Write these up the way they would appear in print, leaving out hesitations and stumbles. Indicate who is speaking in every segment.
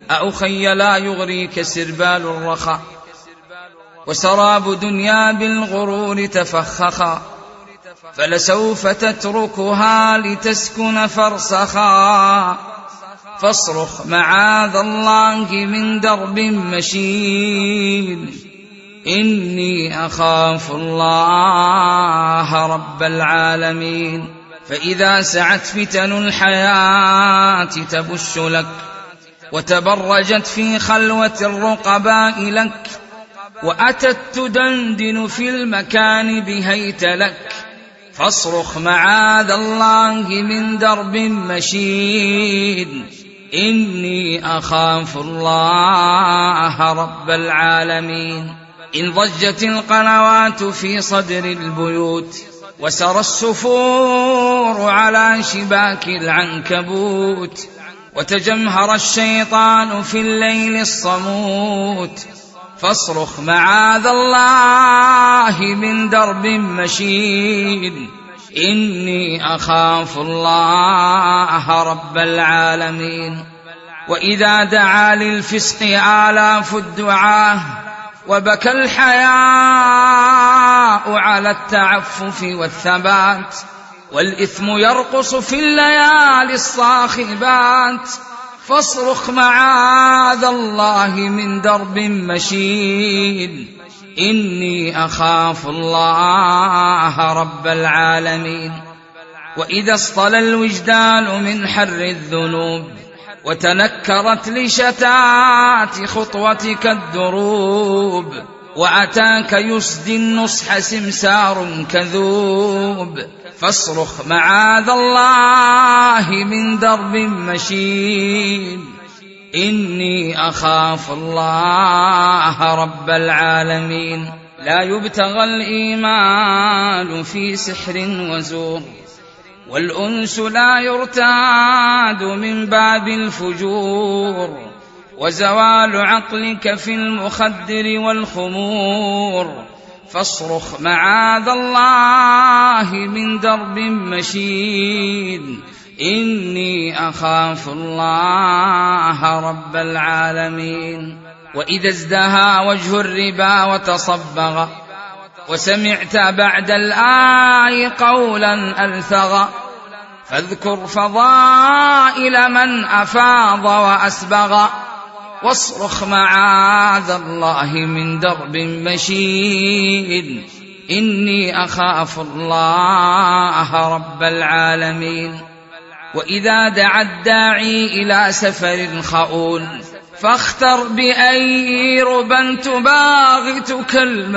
Speaker 1: أخي لا يغريك سربال الرخاء، وسراب دنيا بالغرور تفخخا، فلسوف تتركها لتسكن فرسخا. فاصرخ معاذ الله من درب مشين، إني أخاف الله رب العالمين. فإذا سعت فتن الحياة تبش لك، وتبرجت في خلوة الرقباء لك، وأتت تدندن في المكان بهيت لك، فاصرخ معاذ الله من درب مشين، إني أخاف الله رب العالمين. إن ضجت القنوات في صدر البيوت، وسرى السفور على شباك العنكبوت، وتجمهر الشيطان في الليل الصموت، فاصرخ معاذ الله من درب مشين، إني أخاف الله رب العالمين. وإذا دعا للفسق آلاف الدعاة، وبكى الحياء على التعفف والثبات، والإثم يرقص في الليالي الصاخبات، فاصرخ معاذ الله من درب مشين، إني أخاف الله رب العالمين. وإذا اصطلى الوجدان من حر الذنوب، وتنكرت لشتات خطوتك الدروب، وأتاك يسدي النصح سمسار كذوب، فاصرخ معاذ الله من درب مشين، إني أخاف الله رب العالمين. لا يبتغى الإيمان في سحر وزور، والأنس لا يرتاد من باب الفجور، وزوال عقلك في المخدر والخمور، فاصرخ معاذ الله من درب مشين، إني أخاف الله رب العالمين. وإذا ازدهى وجه الربا وتصبغ، وسمعت بعد الآي قولا ألثغ، فاذكر فضائل من أفاض وأسبغ، واصرخ معاذ الله من درب مشين، إني أخاف الله رب العالمين. وإذا دعا الداعي إلى سفر خؤون، فاختر بأي ربا تباغتك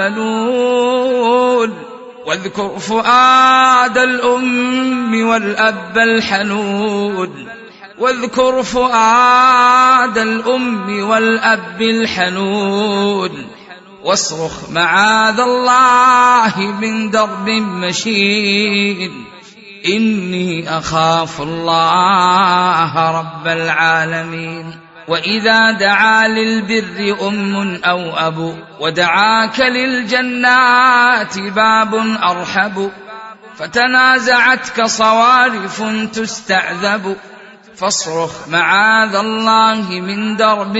Speaker 1: الملول، واذكر فؤاد الأم والأب الحنون، واذكر فؤاد الأم والأب الحنون، واصرخ معاذ الله من درب مشين، إني أخاف الله رب العالمين. وإذا دعا للبر أم أو أبو، ودعاك للجنات باب أرحب، فتنازعتك صوارف تستعذب، فاصرخ معاذ الله من درب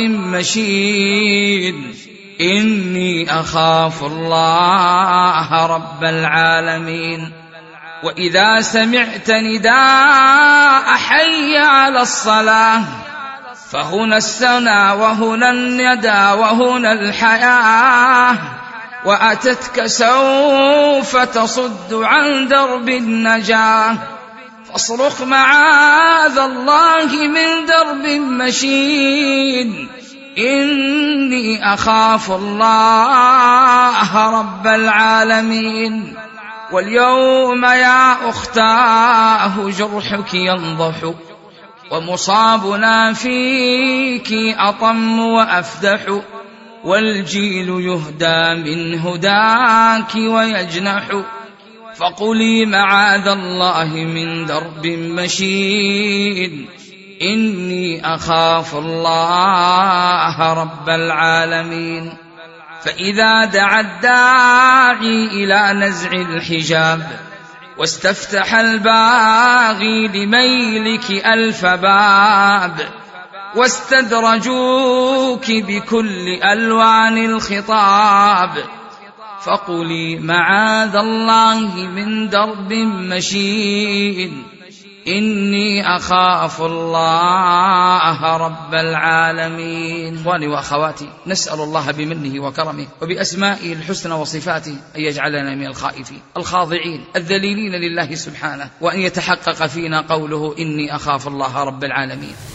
Speaker 1: مشين، إني أخاف الله رب العالمين. وإذا سمعت نداء حي على الصلاة، فهنا السنا وهنا الندى وهنا الحياة، وأتتك سوف تصد عن درب النجاة، فاصرخ معاذ الله من درب مشين، إني أخاف الله رب العالمين. واليوم يا أختاه جرحك ينضح، ومصابنا فيك أطم وأفدح، والجيل يهدى من هداك ويجنح، فقلي معاذ الله من درب مشين، إني أخاف الله رب العالمين. فإذا دعا الداعي إلى نزع الحجاب، واستفتح الباغي لميلك ألف باب، واستدرجوك بكل ألوان الخطاب، فقولي معاذ الله من درب مشين، إني أخاف الله رب العالمين. إخواني وأخواتي، نسأل الله بمنه وكرمه وبأسمائه الحسنى وصفاته أن يجعلنا من الخائفين الخاضعين الذليلين لله سبحانه، وأن يتحقق فينا قوله إني أخاف الله رب العالمين.